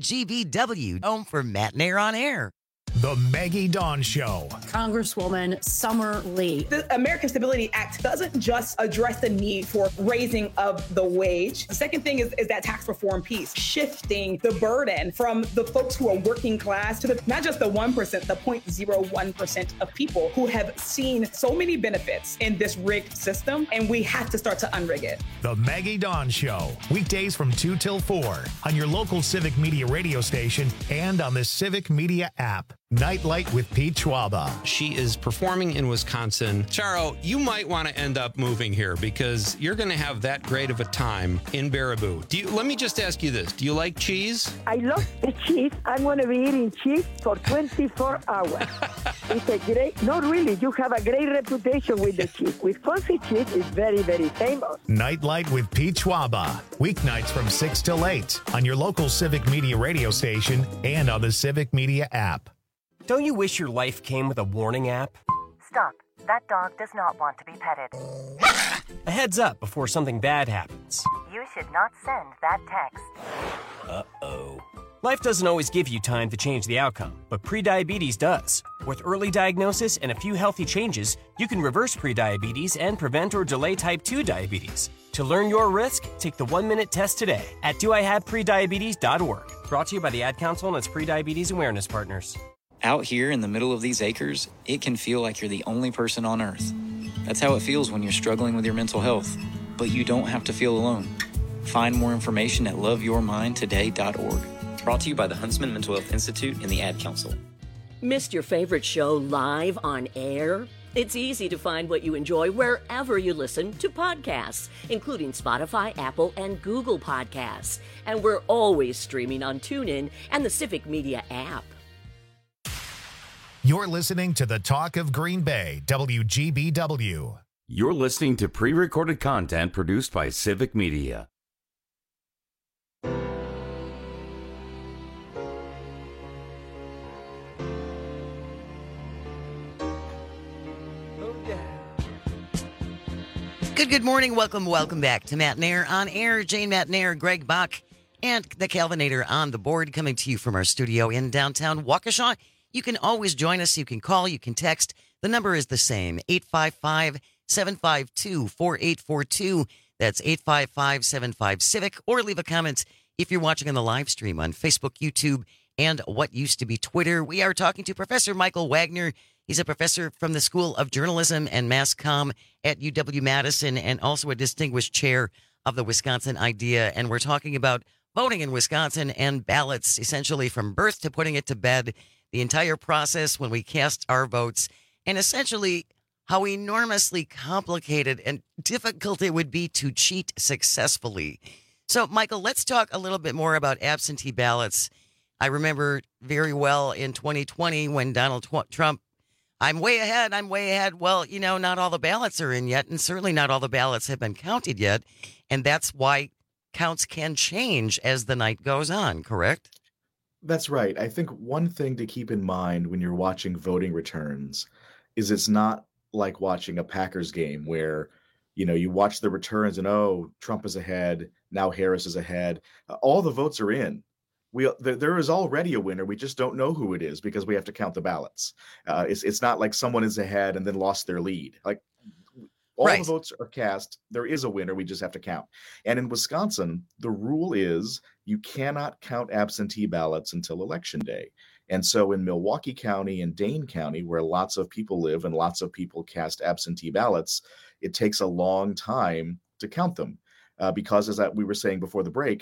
WGBW, home for Matt Nair on Air. The Maggie Dawn Show. Congresswoman Summer Lee. The American Stability Act doesn't just address the need for raising of the wage. The second thing is that tax reform piece, shifting the burden from the folks who are working class to not just the 1%, the 0.01% of people who have seen so many benefits in this rigged system, and we have to start to unrig it. The Maggie Dawn Show. Weekdays from 2 till 4 on your local Civic Media radio station and on the Civic Media app. Nightlight with Pete Schwaba. She is performing in Wisconsin. Charo, you might want to end up moving here because you're going to have that great of a time in Baraboo. Let me just ask you this. Do you like cheese? I love the cheese. I'm going to be eating cheese for 24 hours. It's a great, not really, you have a great reputation with the cheese. Wisconsin cheese is very, very famous. Nightlight with Pete Schwaba. Weeknights from 6 till 8 on your local Civic Media radio station and on the Civic Media app. Don't you wish your life came with a warning app? Stop. That dog does not want to be petted. A heads up before something bad happens. You should not send that text. Uh-oh. Life doesn't always give you time to change the outcome, but prediabetes does. With early diagnosis and a few healthy changes, you can reverse prediabetes and prevent or delay type 2 diabetes. To learn your risk, take the 1-minute test today at doihaveprediabetes.org. Brought to you by the Ad Council and its prediabetes awareness partners. Out here in the middle of these acres, it can feel like you're the only person on Earth. That's how it feels when you're struggling with your mental health. But you don't have to feel alone. Find more information at loveyourmindtoday.org. Brought to you by the Huntsman Mental Health Institute and the Ad Council. Missed your favorite show live on air? It's easy to find what you enjoy wherever you listen to podcasts, including Spotify, Apple, and Google Podcasts. And we're always streaming on TuneIn and the Civic Media app. You're listening to the Talk of Green Bay, WGBW. You're listening to pre-recorded content produced by Civic Media. Good morning. Welcome back to Matt Nair on Air. Jane Matt Nair, Greg Bach, and the Calvinator on the board, coming to you from our studio in downtown Waukesha. You can always join us. You can call. You can text. The number is the same, 855-752-4842. That's 855-75-CIVIC. Or leave a comment if you're watching on the live stream on Facebook, YouTube, and what used to be Twitter. We are talking to Professor Michael Wagner. He's a professor from the School of Journalism and Mass Comm at UW-Madison and also a distinguished chair of the Wisconsin Idea. And we're talking about voting in Wisconsin and ballots, essentially from birth to putting it to bed, the entire process when we cast our votes, and essentially how enormously complicated and difficult it would be to cheat successfully. So, Michael, let's talk a little bit more about absentee ballots. I remember very well in 2020 when Donald Trump, I'm way ahead. Well, not all the ballots are in yet, and certainly not all the ballots have been counted yet. And that's why counts can change as the night goes on, correct? That's right. I think one thing to keep in mind when you're watching voting returns is it's not like watching a Packers game where, you watch the returns and, oh, Trump is ahead. Now Harris is ahead. All the votes are in. There is already a winner. We just don't know who it is because we have to count the ballots. It's not like someone is ahead and then lost their lead. Like all the votes are cast. There is a winner. We just have to count. And in Wisconsin, the rule is you cannot count absentee ballots until Election Day. And so in Milwaukee County and Dane County, where lots of people live and lots of people cast absentee ballots, it takes a long time to count them because, as we were saying before the break,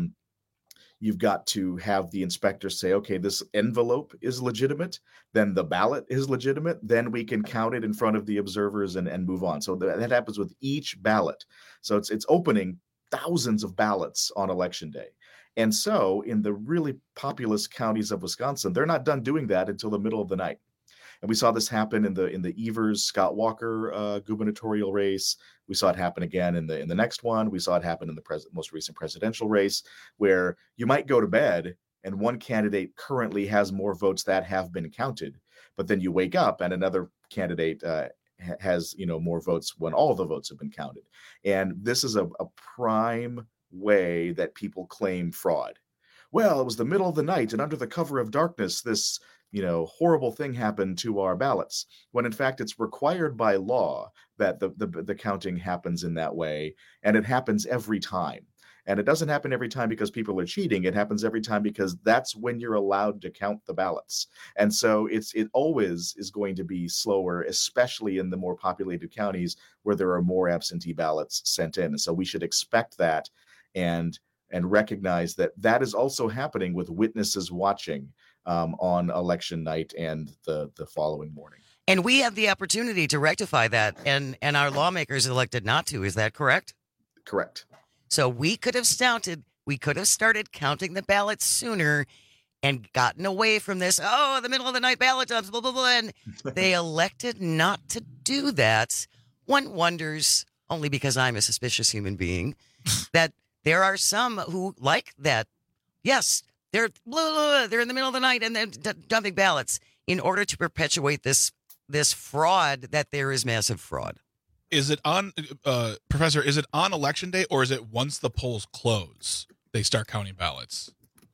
you've got to have the inspector say, okay, this envelope is legitimate, then the ballot is legitimate, then we can count it in front of the observers and move on. So that happens with each ballot. So it's opening thousands of ballots on Election Day. And so in the really populous counties of Wisconsin, they're not done doing that until the middle of the night. And we saw this happen in the Evers-Scott Walker gubernatorial race. We saw it happen again in the next one. We saw it happen in the most recent presidential race, where you might go to bed and one candidate currently has more votes that have been counted, but then you wake up and another candidate has more votes when all the votes have been counted. And this is a prime way that people claim fraud. Well, it was the middle of the night, and under the cover of darkness, this horrible thing happened to our ballots, when in fact it's required by law that the counting happens in that way, and it happens every time. And it doesn't happen every time because people are cheating. It happens every time because that's when you're allowed to count the ballots. And so it always is going to be slower, especially in the more populated counties where there are more absentee ballots sent in. And so we should expect that and recognize that is also happening with witnesses watching on election night and the following morning. And we have the opportunity to rectify that, and our lawmakers elected not to. Is that correct? Correct. So we could have started counting the ballots sooner and gotten away from this, the middle of the night ballot times, blah, blah, blah. And they elected not to do that. One wonders, only because I'm a suspicious human being, that there are some who like that. Yes, they're in the middle of the night and they're dumping ballots in order to perpetuate this fraud, that there is massive fraud. Is it on, Professor, is it on election day, or is it once the polls close, they start counting ballots?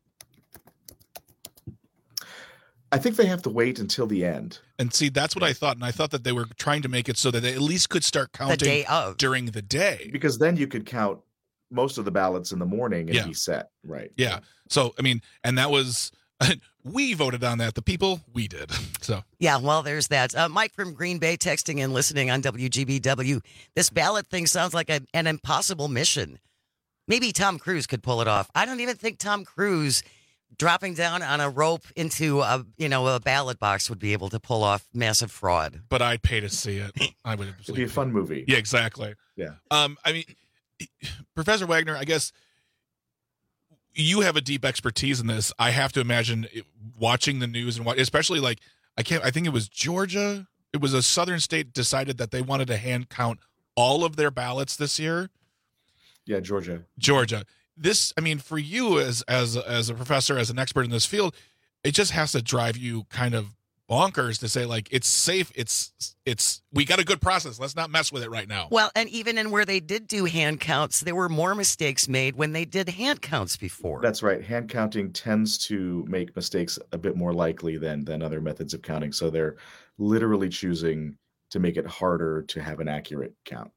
I think they have to wait until the end. And see, that's what I thought. And I thought that they were trying to make it so that they at least could start counting during the day. Because then you could count most of the ballots in the morning and be set. Right. Yeah. So, I mean, and that was... We voted on that. The people, we did. So yeah, well, there's that. Mike from Green Bay texting and listening on WGBW. This ballot thing sounds like an impossible mission. Maybe Tom Cruise could pull it off. I don't even think Tom Cruise dropping down on a rope into a ballot box would be able to pull off massive fraud. But I'd pay to see it. I would. It'd be a fun movie. Yeah, exactly. Yeah. I mean, Professor Wagner, I guess you have a deep expertise in this. I have to imagine watching the news and especially I think it was Georgia. It was a southern state decided that they wanted to hand count all of their ballots this year. Yeah, Georgia. This, I mean, for you as a professor, as an expert in this field, it just has to drive you kind of bonkers to say, it's safe. We got a good process. Let's not mess with it right now. Well, and even in where they did do hand counts, there were more mistakes made when they did hand counts before. That's right. Hand counting tends to make mistakes a bit more likely than other methods of counting. So they're literally choosing to make it harder to have an accurate count.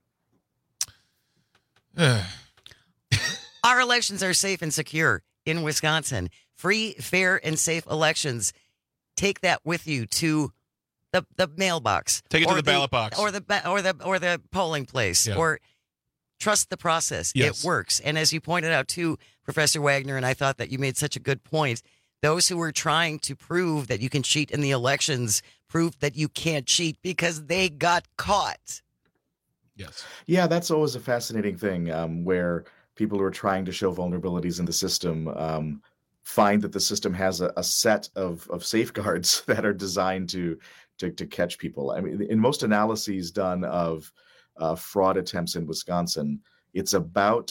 Our elections are safe and secure in Wisconsin. Free, fair, and safe elections. Take that with you to the mailbox. Take it to the ballot box, or the polling place, or trust the process. Yes. It works. And as you pointed out too, Professor Wagner, and I thought that you made such a good point. Those who were trying to prove that you can cheat in the elections proved that you can't cheat because they got caught. Yes. Yeah, that's always a fascinating thing where people who are trying to show vulnerabilities in the system find that the system has a set of safeguards that are designed to catch people. I mean, in most analyses done of fraud attempts in Wisconsin, it's about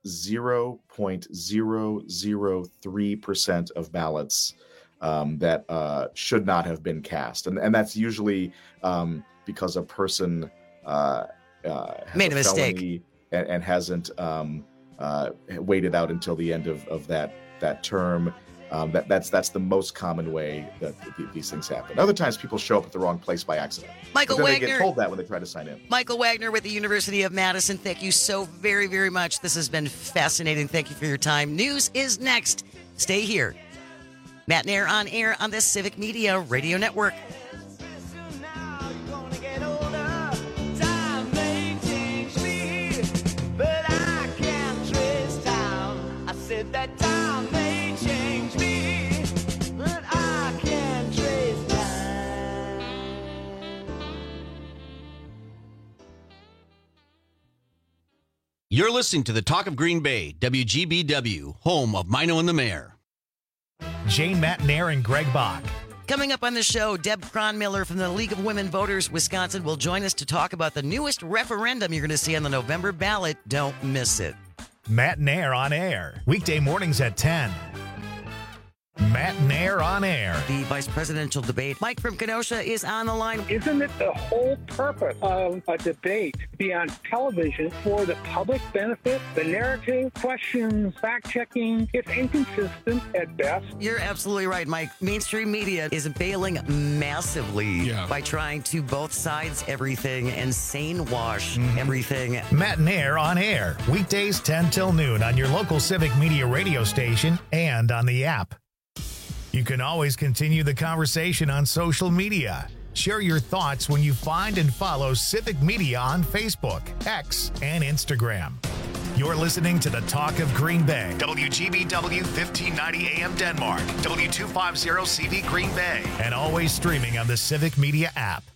0.003% of ballots that should not have been cast. And that's usually because a person made a mistake and hasn't waited out until the end of that term. That's the most common way that these things happen. Other times people show up at the wrong place by accident. Michael Wagner. Wagner. They get told that when they try to sign in. Michael Wagner with the University of Madison. Thank you so very, very much. This has been fascinating. Thank you for your time. News is next. Stay here. Matt Nair on air on the Civic Media Radio Network. That time may change me, but I can't trace time. You're listening to the Talk of Green Bay, WGBW, home of Mino and the Mayor. Jane, Matt Nair, and Greg Bach. Coming up on the show, Deb Cronmiller from the League of Women Voters Wisconsin will join us to talk about the newest referendum you're going to see on the November ballot. Don't miss it. Matt Nair on air, weekday mornings at 10. Matt Nair on air. The vice presidential debate. Mike from Kenosha is on the line. Isn't it the whole purpose of a debate to be on television for the public benefit? The narrative, questions, fact-checking, it's inconsistent at best. You're absolutely right, Mike. Mainstream media is bailing massively by trying to both sides everything and sane wash everything. Matt Nair on air. Weekdays 10 till noon on your local Civic Media radio station and on the app. You can always continue the conversation on social media. Share your thoughts when you find and follow Civic Media on Facebook, X, and Instagram. You're listening to the Talk of Green Bay. WGBW 1590 AM Denmark, W250 CV Green Bay, and always streaming on the Civic Media app.